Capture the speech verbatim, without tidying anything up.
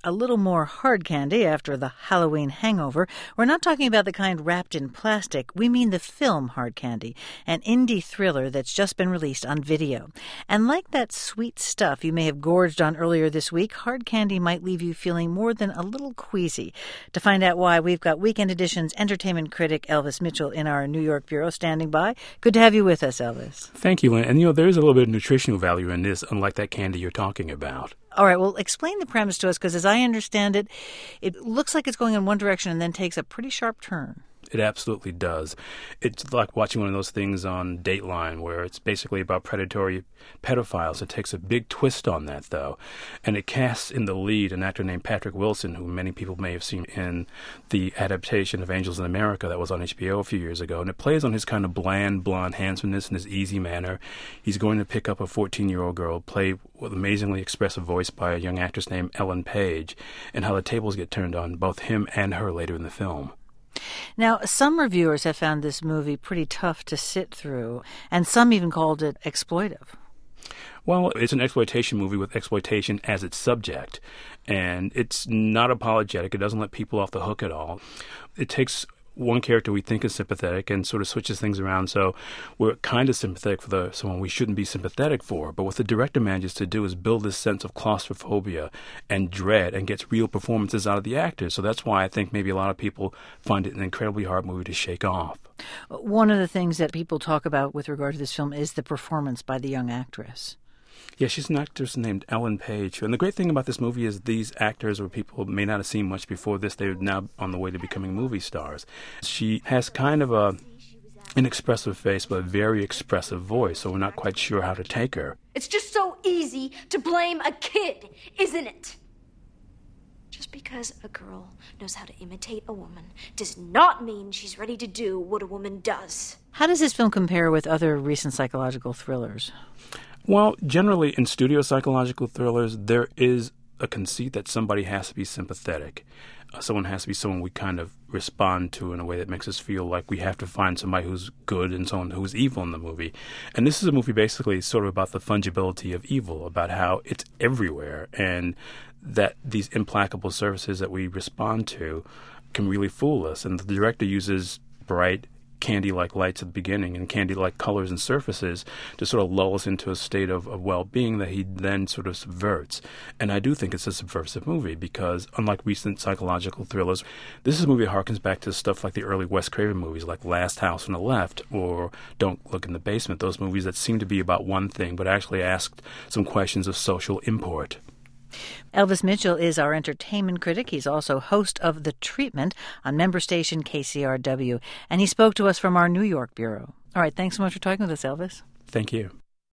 a little more hard candy after the Halloween hangover. We're not talking about the kind wrapped in plastic. We mean the film Hard Candy, an indie thriller that's just been released on video. And like that sweet stuff you may have gorged on earlier this week, Hard Candy might leave you feeling more than a little queasy. To find out why, we've got Weekend Edition's entertainment critic Elvis Mitchell in our New York bureau standing by. Good to have you with us, Elvis. Thank you, Lynn. And, you know, there is a little bit of nutritional value in this, unlike that candy you're talking about. All right, well, explain the premise to us, because as I understand it, it looks like it's going in one direction and then takes a pretty sharp turn. It absolutely does. It's like watching one of those things on Dateline where it's basically about predatory pedophiles. It takes a big twist on that, though. And it casts in the lead an actor named Patrick Wilson, who many people may have seen in the adaptation of Angels in America that was on H B O a few years ago. And it plays on his kind of bland, blonde handsomeness and his easy manner. He's going to pick up a fourteen-year-old girl, played with an amazingly expressive voice by a young actress named Ellen Page, and how the tables get turned on both him and her later in the film. Now, some reviewers have found this movie pretty tough to sit through, and some even called it exploitive. Well, it's an exploitation movie with exploitation as its subject, and it's not apologetic. It doesn't let people off the hook at all. It takes one character we think is sympathetic and sort of switches things around, so we're kind of sympathetic for the someone we shouldn't be sympathetic for. But what the director manages to do is build this sense of claustrophobia and dread and gets real performances out of the actors. So that's why I think maybe a lot of people find it an incredibly hard movie to shake off. One of the things that people talk about with regard to this film is the performance by the young actress. Yeah, she's an actress named Ellen Page. And the great thing about this movie is these actors or people may not have seen much before this. They're now on the way to becoming movie stars. She has kind of a inexpressive face but a very expressive voice, so we're not quite sure how to take her. It's just so easy to blame a kid, isn't it? Just because a girl knows how to imitate a woman does not mean she's ready to do what a woman does. How does this film compare with other recent psychological thrillers? Well, generally in studio psychological thrillers, there is a conceit that somebody has to be sympathetic. Uh, someone has to be someone we kind of respond to in a way that makes us feel like we have to find somebody who's good and someone who's evil in the movie. And this is a movie basically sort of about the fungibility of evil, about how it's everywhere, and that these implacable surfaces that we respond to can really fool us. And the director uses bright, candy-like lights at the beginning and candy-like colors and surfaces to sort of lull us into a state of, of well-being that he then sort of subverts. And I do think it's a subversive movie because, unlike recent psychological thrillers, this is a movie that harkens back to stuff like the early Wes Craven movies like Last House on the Left or Don't Look in the Basement, those movies that seem to be about one thing but actually asked some questions of social import. Elvis Mitchell is our entertainment critic. He's also host of The Treatment on member station K C R W, and he spoke to us from our New York bureau. All right, thanks so much for talking with us, Elvis. Thank you.